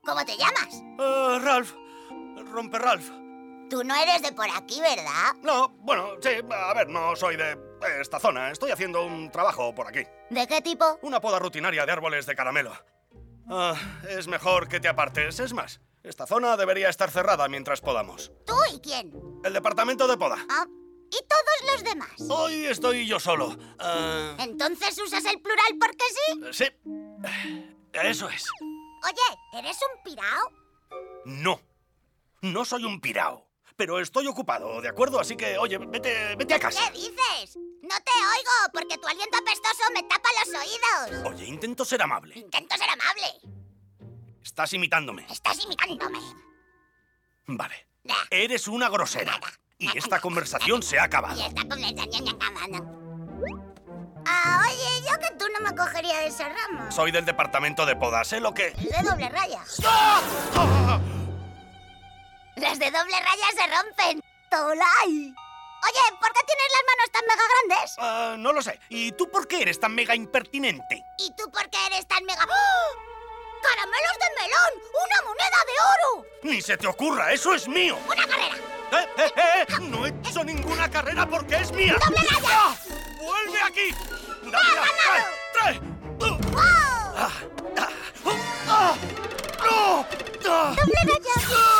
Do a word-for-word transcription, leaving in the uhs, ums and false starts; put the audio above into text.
¿Cómo te llamas? Uh, Ralph. Rompe Ralph. Tú no eres de por aquí, ¿verdad? No, bueno, sí, a ver, no soy de esta zona. Estoy haciendo un trabajo por aquí. ¿De qué tipo? Una poda rutinaria de árboles de caramelo. Ah, es mejor que te apartes. Es más, esta zona debería estar cerrada mientras podamos. ¿Tú y quién? El departamento de poda. Ah, ¿y todos los demás? Hoy estoy yo solo. Ah, ¿Entonces usas el plural porque sí? sí, eso es. Oye, ¿eres un pirao? No, no soy un pirao. Pero estoy ocupado, ¿de acuerdo? Así que, oye, vete, vete a casa. ¿Qué dices? No te oigo, porque tu aliento apestoso me tapa los oídos. Oye, intento ser amable. Intento ser amable. Estás imitándome. Estás imitándome. Vale. Nah. Eres una grosera. Y esta conversación se ha acabado. Y esta conversación acabando. Ah, oye, yo que tú no me cogería de ese ramo. Soy del departamento de poda, sé lo que... Es de doble raya. ¡Ah! ¡Ah! Las de doble raya se rompen. ¡Tolai! Oye, ¿por qué tienes las manos tan mega grandes? Uh, no lo sé. ¿Y tú por qué eres tan mega impertinente? ¿Y tú por qué eres tan mega...? ¡Oh! ¡Caramelos de melón! ¡Una moneda de oro! ¡Ni se te ocurra! ¡Eso es mío! ¡Una carrera! ¡Eh, eh, eh! ¡No he hecho ninguna carrera porque es mía! ¡Doble raya! ¡Ah! ¡Vuelve aquí! ¡Dame! ganado! ¡Trae! ¡Trae! ¡Uh! ¡Wow! ¡Ah! ¡Ah! ¡Ah! ¡No! ¡Ah! ¡Doble raya!